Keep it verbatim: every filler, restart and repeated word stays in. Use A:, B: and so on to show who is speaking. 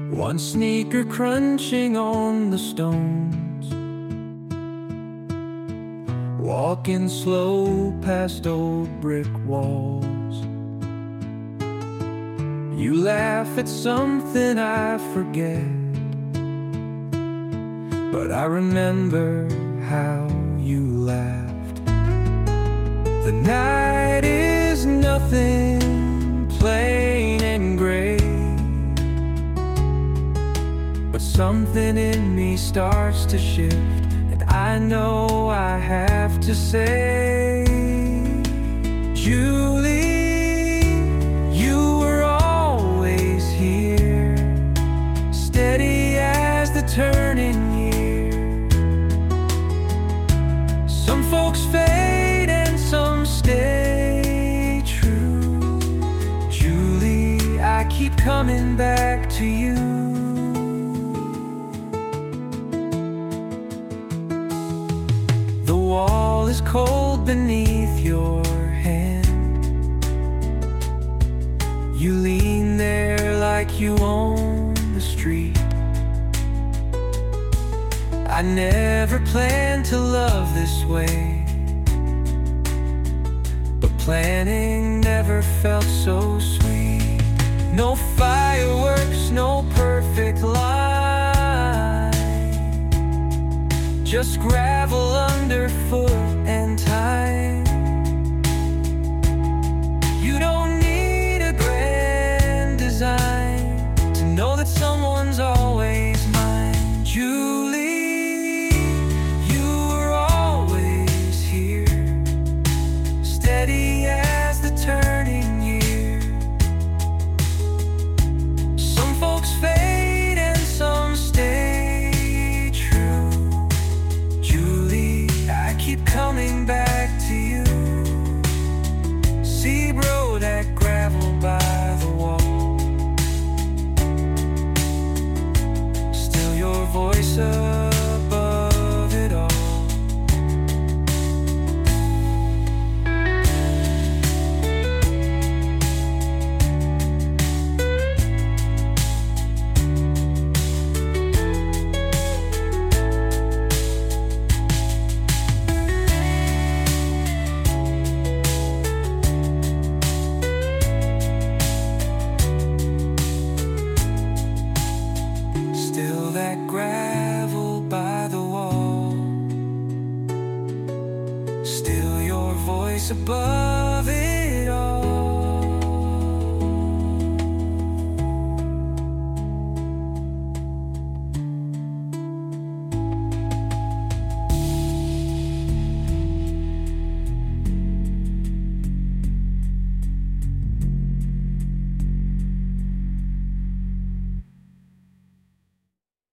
A: One sneaker crunching on the stones, walking slow past old brick walls. You laugh at something I forget, but I remember how you laughed. The night is nothing, plain and gray, but something in me starts to shift, and I know I have to say, Julie, you were always here, steady as the turning year. Some folks fade and some stay true. Julie, I keep coming back to you. The wall is cold beneath your hand. You lean there like you own the street. I never planned to love this way, but planning never felt so sweet. No fireworks, no perfect line, just gravel underfoot and time. You don't need a grand design to know that someone's always mine. Julie, you were always here, steady as the turning year. Some folks fade and some stay true. Keep coming back to you. See, bro, that gravel by the wall, still your voice above it all. That gravel by the wall, still your voice above